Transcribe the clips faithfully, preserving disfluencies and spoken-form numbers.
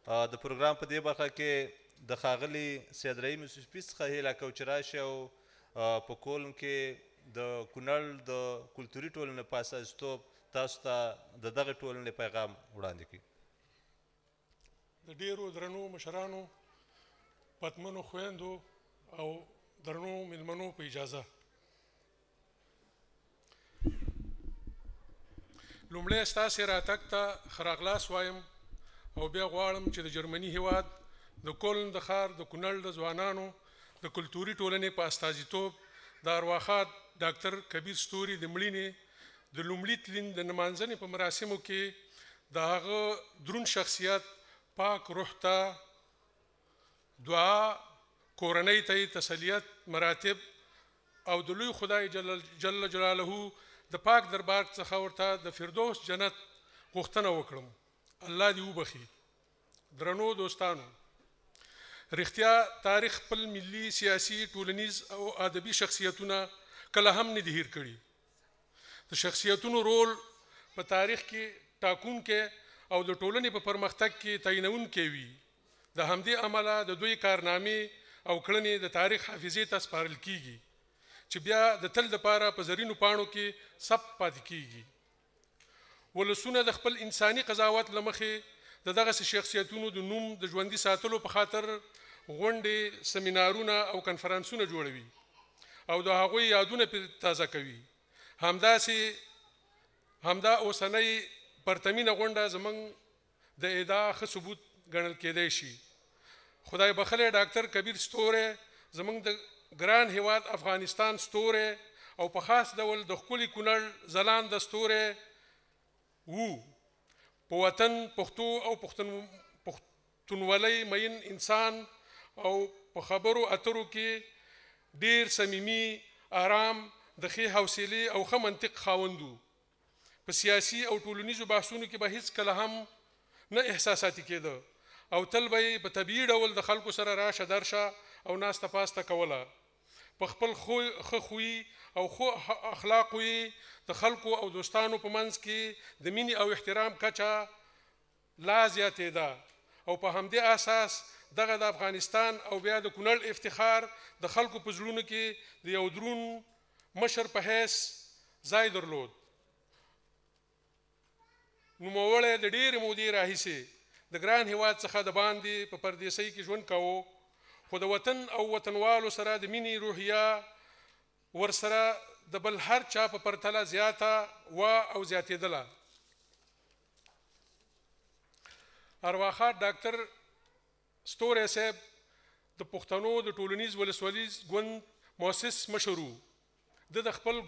د پروګرام په دې برخه کې د ښاغلي سید رحیم یوسفي څخه هیله کوو چې راشي او په کولن کې د کونړ د کلتوري ټولنې په استازیتوب تاسو ته د دغه ټولنې پیغام وړاندې کړي. د ډیرو درنو مشرانو، پتمنو خویندو او درنو مېلمنو په اجازه، لومړی ستاسې راتګ ته ښه راغلاست وایم او بیا غواړم چې د جرمني هیواد د کولن د ښار د کونړ د ځوانانو د کلتوري ټولنې په استازیتوب د ارواښاد ډاکټر کبیر ستوري د مړینې د لومړي تلین د نمانځنې په مراسمو کې د هغه دروند شخصیت پاک روح ته دعا، کورنۍ ته یې تسلیت مراتب او د لوی خدای جل جلاله د پاک دربار څخه ورته د فردوس جنت غوښتنه وکړم. الله دې وبخي. درنو دوستانو، رښتیا تاریخ خپل ملي، سیاسي، ټولنیز او ادبي شخصیتونه کله هم نه دي هیر کړي. د شخصیتونو رول په تاریخ کې ټاکونکی او د ټولنې په پرمختګ کې تعینونکی وي. د همدې امله د دوی کارنامې او کړنې د تاریخ حافظې ته سپارل کیږي چې بیا د تل دپاره په زرینو پاڼو کې ثبت پاتې کیږي. ولسونه د خپل انساني قضاوت له مخې د دغسې شخصیتونو د نوم د ژوندي ساتلو په خاطر غونډې، سمینارونه او کنفرانسونه جوړوي او د هغوی یادونه پرې تازه کوي. همداسې همدا اوسنۍ پرتمینه غونډه زموږ د ادعا ښه ثبوت ګڼل کیدی شي. خدای بخلی ډاکټر کبیر ستوری زموږ د ګران هیواد افغانستان ستوری او په خاص ډول د ښکلي کونړ ځلانده ستوری وو. په وطن، پښتو او پښتونولۍ مین انسان او په خبرو اترو کې ډیر صمیمي، آرام، د ښې حوصلې او ښه منطق خاوند و. په سیاسي او ټولنیزو بحثونو کې به هیڅکله هم نه احساساتي کېده او تل به یې په طبیعي ډول د خلکو سره راشه درشه او ناسته پاسته کوله. په خپل ښه خوی او ښه اخلاقو یې د خلکو او دوستانو په منځ کې د مینې او احترام کچه لا زیاتېده او په همدې اساس دغه د افغانستان او بیا د کونړ افتخار د خلکو په زړونو کې د یو دروند مشر په حیث ځای درلود. نوموړی د ډېرې مودې راهیسې د ګران هیواد څخه د باندې په پردیسۍ کې ژوند کوو، خو د وطن او وطنوالو سره د مینې روحیه ورسره د بل هر چا په پرتله زیاته وه او زیاتېدله. ارواښاد ډاکټر ستوری صاحب د پښتنو د ټولنیز ولسوالیز ګوند مؤسس مشر و. د د خپل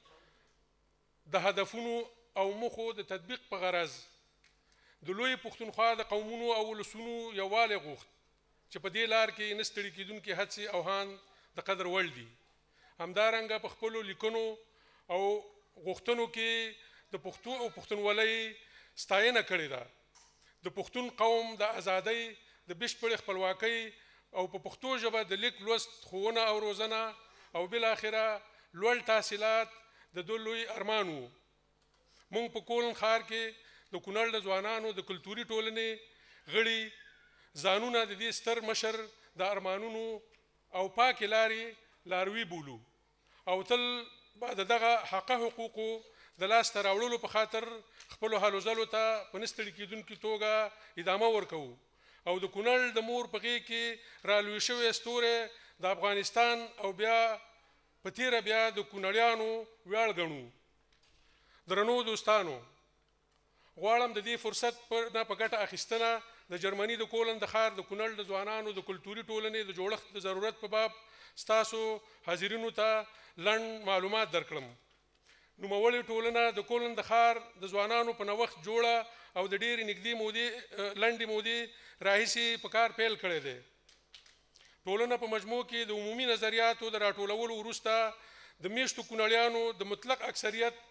ګوند د هدفونو او موخو د تطبیق په غرض د لوی پښتونخوا د قومونو او ولسونو یووالی غوښت چې په دې لار کې نه ستړي کېدونکي هڅې او هان د قدر وړ دي. همدارنګه په خپلو لیکنو او غوښتنو کې د پښتو او پښتونولۍ ستاینه کړې ده. د پښتون قوم د ازادۍ، د بشپړې خپلواکۍ او په پښتو ژبه د لیک، لوست، ښوونه او روزنه او بالاخره لوړ تحصیلات د دوی لوی ارمان و. موږ په کولن ښار کې د کونړ د ځوانانو د کلتوري ټولنې غړي ځانونه د دې ستر مشر د ارمانونو او پاکې لارې لاروي بولو او تل به د دغه حقه حقوقو د لاسته راوړلو په خاطر خپلو هلو ځلو ته په نه ستړي کېدونکي توګه ادامه ورکوو او د کونړ د مور په غېږ کې رالوی شوی ستوری د افغانستان او بیا په تیره بیا د کونړیانو ویاړ ګڼو. درنو دوستانو، غواړم د دې فرصت نه په ګټه اخیستنه د جرمني د کولن د ښار د کونړ د ځوانانو د کلتوري ټولنې د جوړښت د ضرورت په باب ستاسو حاضرینو ته لنډ معلومات درکړم. نوموړې ټولنه د کولن د ښار د ځوانانو په نوښت جوړه او د ډېرې نږدې مودې لنډې مودې راهیسې په کار پیل کړی دی. ټولنه په مجموع کې د عمومي نظریاتو د راټولولو وروسته د میشتو کونړیانو د مطلق اکثریت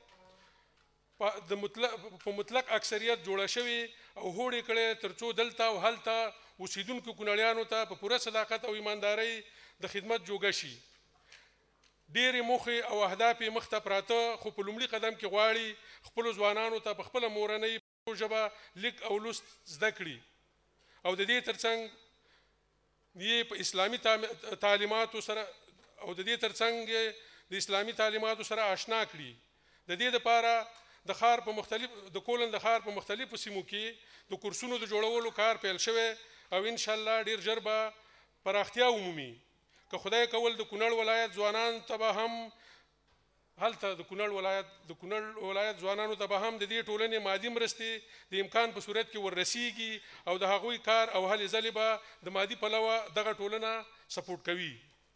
د مطلق په مطلق اکثریت جوړه شوې او هوډ یې کړی تر څو دلته او هلته اوسېدونکو کونړیانو ته په پوره صداقت او ایماندارۍ د خدمت جوګه شي. ډېرې موخې او اهداف یې مخته پراته، خو په لومړي قدم کې غواړي خپلو ځوانانو ته په خپله مورنۍ ژبه لیک او لوست زده کړي او د دې ترڅنګ یې په اسلامي تعلیماتو سره او د دې ترڅنګ د اسلامي تعلیماتو سره آشنا کړي. د دې لپاره د ښار په مختلف د کولن د ښار په مختلفو سیمو کې د کورسونو د جوړولو کار پیل شوی او ان شاء الله ډیر ژر به پراختیا ومومي. که خدای کول د کونړ ولایت ځوانان ته به هم هلته د کونړ ولایت د کونړ ولایت ځوانانو ته به هم د دې ټولنې مادي مرستې د امکان په صورت کې وررسیږي او د هغوی کار او هلې ځلې به د مادي پلوه دغه ټولنه سپورټ کوي.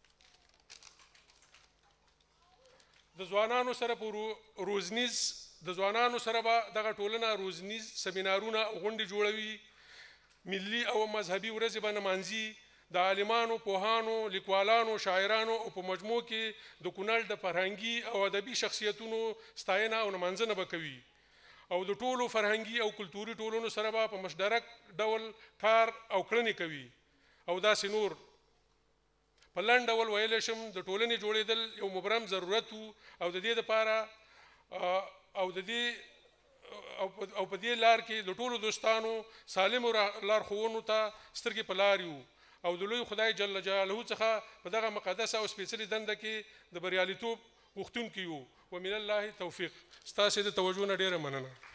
د ځوانانو سره په روزنیز د ځوانانو سره به دغه ټولنه روزنیز سمینارونه او غونډې جوړوي. ملي او مذهبي ورځې به نمانځي. د عالمانو، پوهانو، لیکوالانو، شاعرانو او په مجموع کې د کونړ د فرهنګي او ادبي شخصیتونو ستاینه او نمانځنه به کوي او د ټولو فرهنګي او کلتوري ټولنو سره به په مشترک ډول کار او کړنې کوي. او داسې نور په لنډ ډول ویلی شم د ټولنې جوړېدل یو مبرم ضرورت و او د دې دپاره او د دې او په دې لار کې د ټولو دوستانو سالمو لارښوونو ته سترګې په لار یو او د لوی خدای جل جلاله څخه په دغه مقدسه او سپېڅلې دنده کې د بریالیتوب غوښتونکي یو. ومن الله توفیق. ستاسې د توجه نه ډېره مننه.